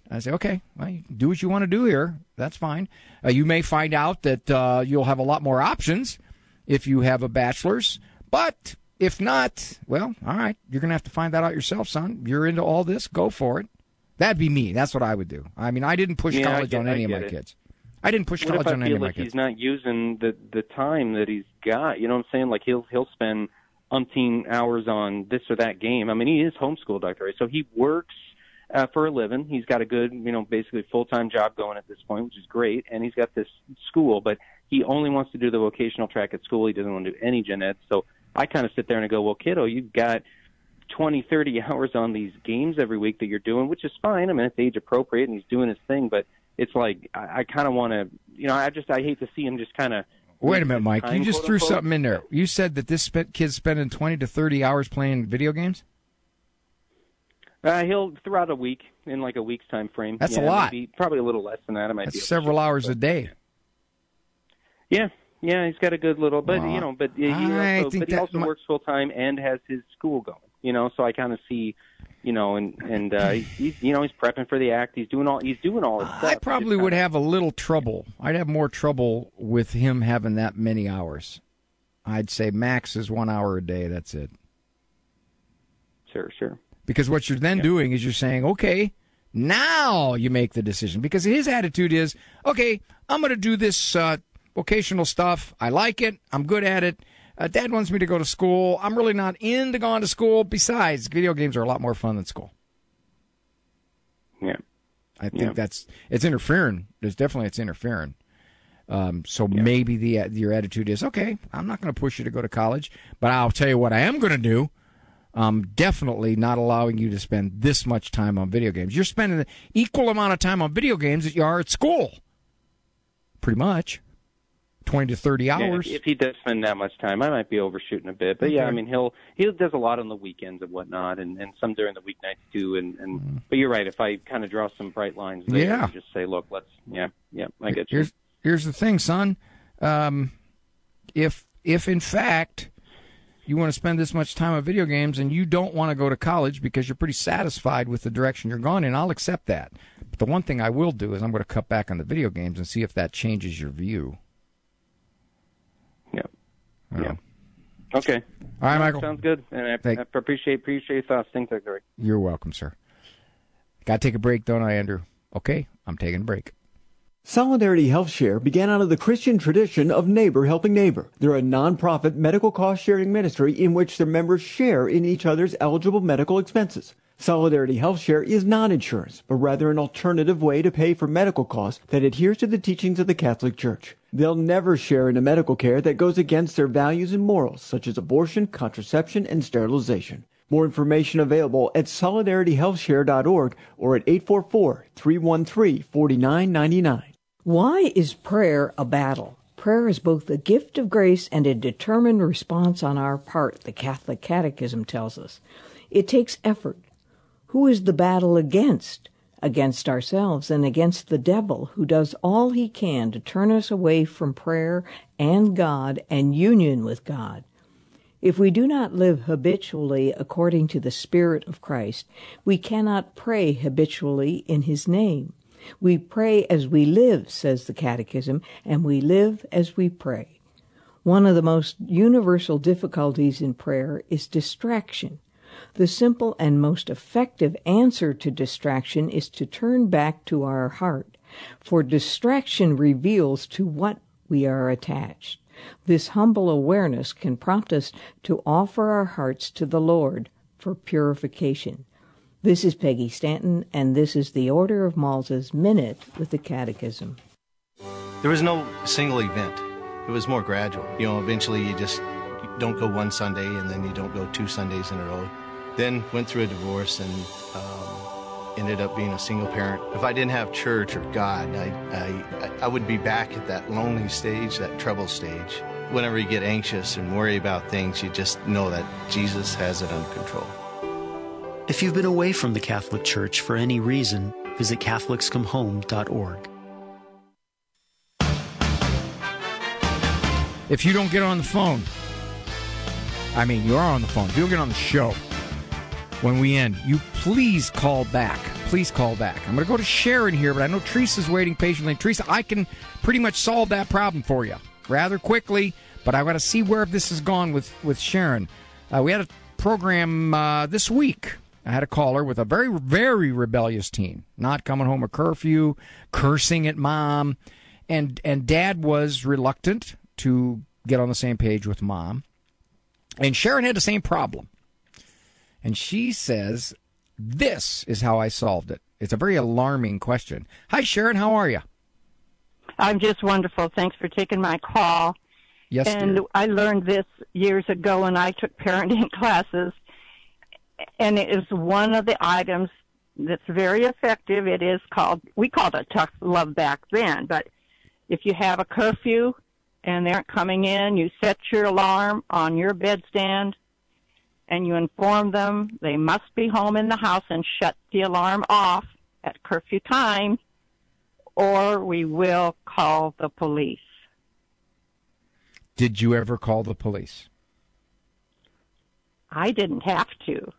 I say, okay, well, you do what you want to do here. That's fine. Uh, you may find out that uh, you'll have a lot more options if you have a bachelor's. But if not, well, all right, you're going to have to find that out yourself, son. You're into all this, go for it. That'd be me. That's what I would do. I mean, I didn't push yeah, college get, on any of my it. kids. I didn't push what college if I on any of feel my like kids. He's not using the the time that he's got. You know what I'm saying? Like he'll he'll spend umpteen hours on this or that game. I mean, he is homeschooled, Doctor Ray, so he works uh, for a living. He's got a good, you know, basically full-time job going at this point, which is great, and he's got this school, but he only wants to do the vocational track at school. He doesn't want to do any gen ed. So I kind of sit there and I go, well, kiddo, you've got twenty, thirty hours on these games every week that you're doing, which is fine. I mean, it's age appropriate, and he's doing his thing, but it's like I, I kind of want to, you know, I just I hate to see him just kind of. Wait a minute, Mike. Time, you just threw unquote. something in there. You said that this sp- kid's spending twenty to thirty hours playing video games? Uh, he'll throughout a week, in like a week's time frame. That's yeah, a lot. Maybe, probably a little less than that. I might That's be several hours a day. Yeah, yeah, he's got a good little, but Wow. you know, but he I also, think but he that also mi- works full time and has his school going. You know, so I kind of see, you know, and and uh, he's you know he's prepping for the act. He's doing all he's doing all his stuff. I probably would have a little trouble. I'd have more trouble with him having that many hours. I'd say max is one hour a day. That's it. Sure, sure. Because what you're then Yeah. doing is you're saying, okay, now you make the decision. Because his attitude is, okay, I'm going to do this uh, vocational stuff. I like it. I'm good at it. Uh, Dad wants me to go to school. I'm really not into going to school. Besides, video games are a lot more fun than school. Yeah. I think Yeah. that's, it's interfering. There's definitely, it's interfering. Um, so yeah. maybe the your attitude is, okay, I'm not going to push you to go to college, but I'll tell you what I am going to do. I'm definitely not allowing you to spend this much time on video games. You're spending the equal amount of time on video games that you are at school. Pretty much. twenty to thirty hours. Yeah, if he does spend that much time, I might be overshooting a bit. But yeah, Okay. I mean, he'll he does a lot on the weekends and whatnot, and, and some during the weeknights too. And, and mm. but you're right. If I kind of draw some bright lines there, Yeah. and just say, look, let's yeah, yeah, I get you. Here's here's the thing, son. Um, if if in fact you want to spend this much time on video games and you don't want to go to college because you're pretty satisfied with the direction you're going in, I'll accept that. But the one thing I will do is I'm going to cut back on the video games and see if that changes your view. Yeah. I Yeah. know. Okay. All right, No, Michael. Sounds good. And I, Thank- I appreciate appreciate your thoughts. Thanks, Doctor. You're welcome, sir. Got to take a break, don't I, Andrew? Okay, I'm taking a break. Solidarity Health Share began out of the Christian tradition of neighbor helping neighbor. They're a nonprofit medical cost-sharing ministry in which their members share in each other's eligible medical expenses. Solidarity Health Share is not insurance, but rather an alternative way to pay for medical costs that adheres to the teachings of the Catholic Church. They'll never share in the medical care that goes against their values and morals, such as abortion, contraception, and sterilization. More information available at solidarity health share dot org or at eight four four, three one three, four nine nine nine. Why is prayer a battle? Prayer is both a gift of grace and a determined response on our part, the Catholic Catechism tells us. It takes effort. Who is the battle against? Against ourselves and against the devil, who does all he can to turn us away from prayer and God and union with God. If we do not live habitually according to the Spirit of Christ, we cannot pray habitually in his name. We pray as we live, says the Catechism, and we live as we pray. One of the most universal difficulties in prayer is distraction. The simple and most effective answer to distraction is to turn back to our heart, for distraction reveals to what we are attached. This humble awareness can prompt us to offer our hearts to the Lord for purification. This is Peggy Stanton, and this is the Order of Malta's Minute with the Catechism. There was no single event. It was more gradual. You know, eventually you just you don't go one Sunday, and then you don't go two Sundays in a row. Then went through a divorce and um, ended up being a single parent. If I didn't have church or God, I, I, I would be back at that lonely stage, that trouble stage. Whenever you get anxious and worry about things, you just know that Jesus has it under control. If you've been away from the Catholic Church for any reason, visit catholics come home dot org. If you don't get on the phone, I mean, you are on the phone. If you don't get on the show when we end, you please call back. please call back. I'm going to go to Sharon here, but I know Teresa's waiting patiently. Teresa, I can pretty much solve that problem for you rather quickly, but I got to see where this has gone with, with Sharon. Uh, we had a program uh, this week. I had a caller with a very, very rebellious teen, not coming home at curfew, cursing at mom, and and dad was reluctant to get on the same page with mom. And Sharon had the same problem. And she says, this is how I solved it. It's a very alarming question. Hi, Sharon. How are you? I'm just wonderful. Thanks for taking my call. Yes, And dear. I learned this years ago when I took parenting classes. And it is one of the items that's very effective. It is called, we called it tough love back then. But if you have a curfew and they aren't coming in, you set your alarm on your bedstand and you inform them they must be home in the house and shut the alarm off at curfew time, or we will call the police. Did you ever call the police? I didn't have to.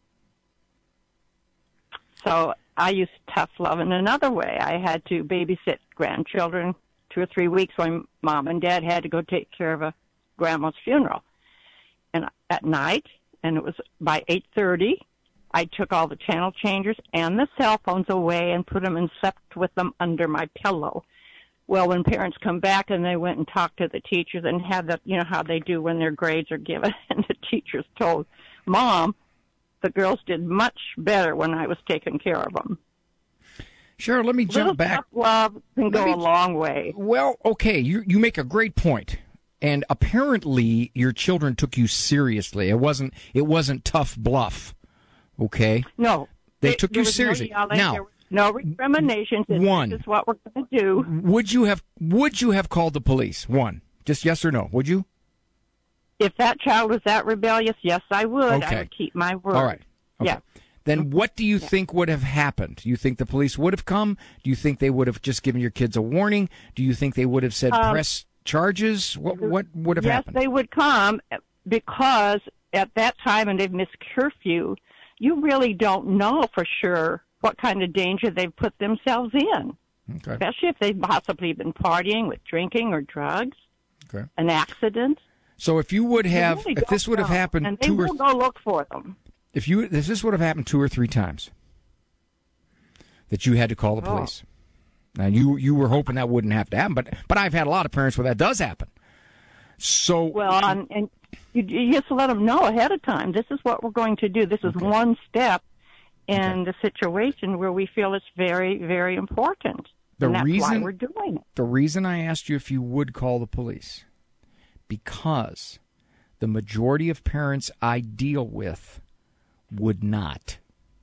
So I used tough love in another way. I had to babysit grandchildren two or three weeks when mom and dad had to go take care of a grandma's funeral. And at night, and it was by eight thirty, I took all the channel changers and the cell phones away and put them and slept with them under my pillow. Well, when parents come back and they went and talked to the teachers and had the, you know, how they do when their grades are given, and the teachers told Mom, the girls did much better when I was taking care of them. Sure, let me jump Little back. tough love can go me- a long way. Well, okay, you you make a great point. And apparently your children took you seriously. It wasn't it wasn't tough bluff. Okay? No. They There- took there you was no seriously. yelling, Now, there was no recriminations. and one. This is what we're going to do. would you have would you have called the police? One. Just yes or no. Would you? If that child was that rebellious, yes, I would. Okay. I would keep my word. All right. Okay. Yeah. Then what do you think would have happened? Do you think the police would have come? Do you think they would have just given your kids a warning? Do you think they would have said Um, press charges? What what would have yes, happened? they would come because at that time, and they've missed curfew, you really don't know for sure what kind of danger they've put themselves in, Okay. especially if they've possibly been partying with drinking or drugs, Okay. an accident. So if you would You have, really if this don't would have know. happened and they two or will go look for them. if you if this would have happened two or three times, that you had to call the Oh. police. Now you you were hoping that wouldn't have to happen, but but I've had a lot of parents where that does happen. So Well, and, and you, you just let them know ahead of time. This is what we're going to do. This is one step in the situation where we feel it's very, very important. The and that's reason why we're doing it. The reason I asked you if you would call the police, because the majority of parents I deal with would not.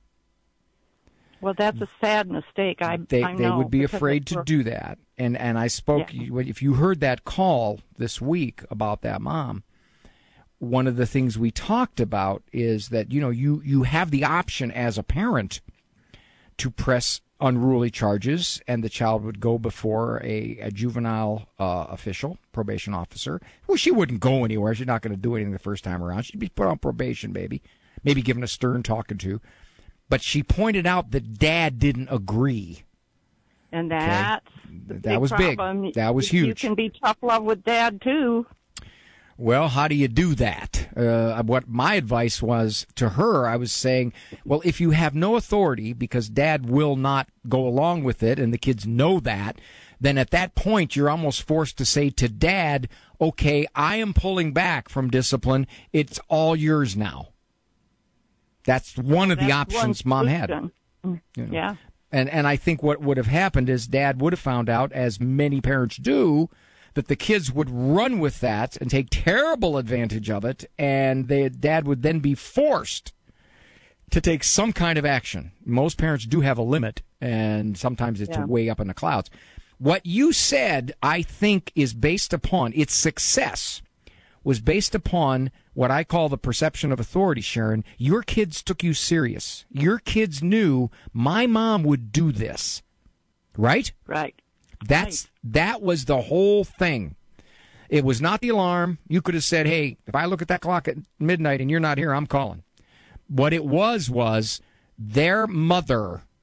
Well, that's a sad mistake. I, They I they know, would be because afraid it's to for- do that. And and I spoke. Yeah. If you heard that call this week about that mom, one of the things we talked about is that you know you you have the option as a parent to press unruly charges, and the child would go before a, a juvenile uh, official, probation officer. Well, she wouldn't go anywhere. She's not going to do anything the first time around. She'd be put on probation, maybe, maybe given a stern talking to. But she pointed out that Dad didn't agree. And that's the That big was big. problem. That was You- huge. You can be tough love with Dad, too. Well, how do you do that? Uh, what my advice was to her, I was saying, well, if you have no authority because Dad will not go along with it and the kids know that, then at that point you're almost forced to say to Dad, okay, I am pulling back from discipline. It's all yours now. That's one of the That's one options Mom had. solution. You know. Yeah. And and I think what would have happened is Dad would have found out, as many parents do, that the kids would run with that and take terrible advantage of it, and they, Dad would then be forced to take some kind of action. Most parents do have a limit, and sometimes it's Yeah. way up in the clouds. What you said, I think, is based upon its success was based upon what I call the perception of authority, Sharon. Your kids took you serious. Your kids knew my mom would do this, right? Right. That's that was the whole thing. It was not the alarm. You could have said, hey, if I look at that clock at midnight and you're not here, I'm calling. What it was was their mother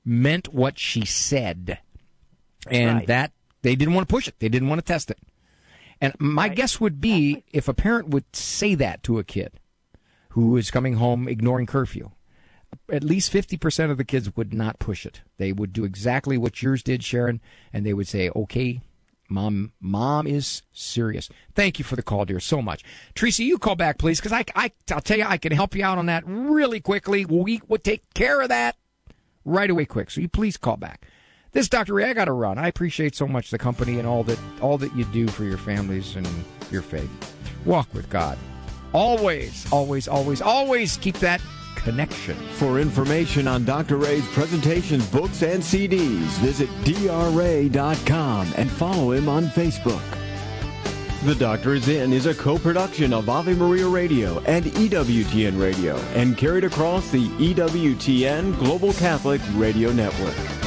meant what she said. And Right. that, they didn't want to push it. They didn't want to test it. And my right. guess would be if a parent would say that to a kid who is coming home ignoring curfew, at least fifty percent of the kids would not push it. They would do exactly what yours did, Sharon, and they would say, okay, mom mom is serious. Thank you for the call, dear, so much. Teresa, you call back, please, because I, I, I'll tell you, I can help you out on that really quickly. We will take care of that right away quick, so you please call back. This is Doctor Ray. I got to run. I appreciate so much the company and all that all that you do for your families and your faith. Walk with God. Always, always, always, always keep that connection. For information on Doctor Ray's presentations, books, and C Ds, visit D R ray dot com and follow him on Facebook. The Doctor is In is a co-production of Ave Maria Radio and E W T N Radio and carried across the E W T N Global Catholic Radio Network.